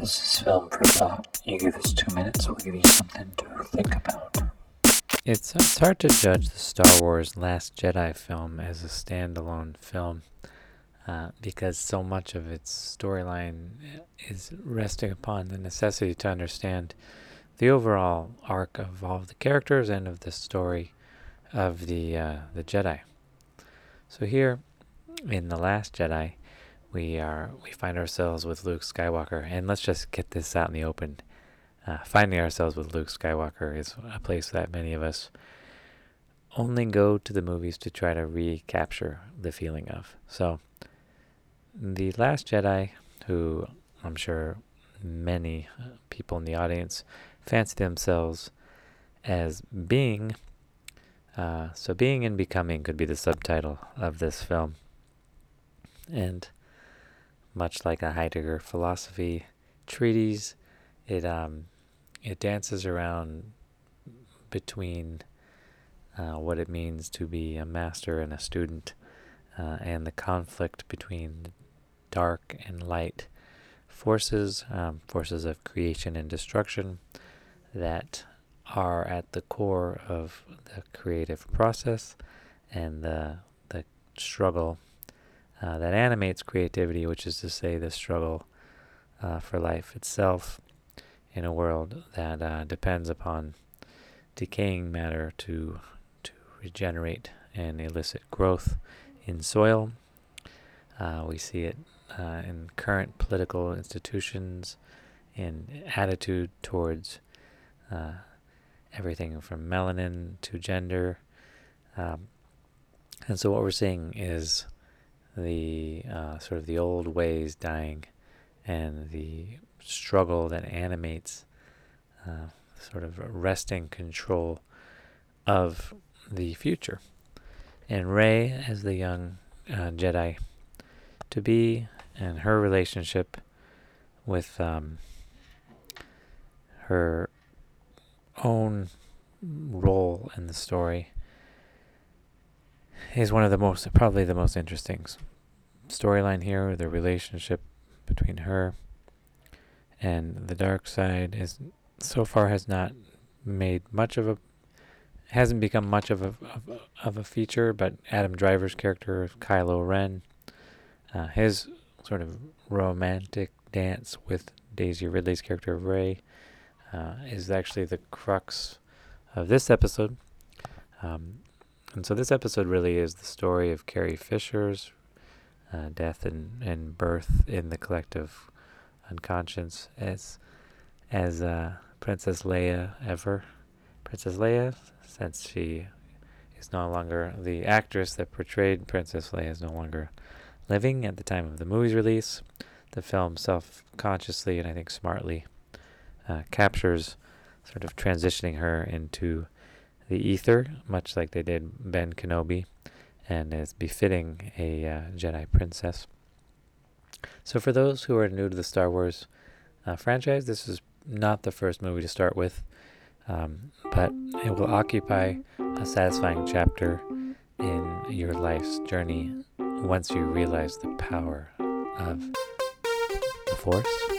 This is Film for Thought. You give us 2 minutes, we'll give you something to think about. It's hard to judge the Star Wars Last Jedi film as a standalone film because so much of its storyline is resting upon the necessity to understand the overall arc of all of the characters and of the story of the Jedi. So here in The Last Jedi, we find ourselves with Luke Skywalker, and let's just get this out in the open. Finding ourselves with Luke Skywalker is a place that many of us only go to the movies to try to recapture the feeling of. So, The Last Jedi, who I'm sure many people in the audience fancy themselves as being, so being and becoming could be the subtitle of this film. And much like a Heidegger philosophy treatise, it dances around between what it means to be a master and a student, and the conflict between dark and light forces, forces of creation and destruction that are at the core of the creative process and the struggle that animates creativity, which is to say the struggle for life itself in a world that depends upon decaying matter to regenerate and elicit growth in soil. We see it in current political institutions, in attitude towards everything from melanin to gender. And so what we're seeing is the sort of the old ways dying and the struggle that animates sort of wresting control of the future. And Rey, as the young Jedi to be, and her relationship with her own role in the story is one of the probably the most interesting storyline here. The relationship between her and the dark side has not hasn't become much of a feature, but Adam Driver's character, Kylo Ren, his sort of romantic dance with Daisy Ridley's character Rey is actually the crux of this episode. And so this episode really is the story of Carrie Fisher's death and birth in the collective unconscious as Princess Leia Princess Leia, since she is no longer the actress that portrayed Princess Leia, is no longer living at the time of the movie's release. The film self-consciously and I think smartly captures sort of transitioning her into the ether, much like they did Ben Kenobi, and is befitting a Jedi princess. So for those who are new to the Star Wars franchise, this is not the first movie to start with, but it will occupy a satisfying chapter in your life's journey once you realize the power of the Force.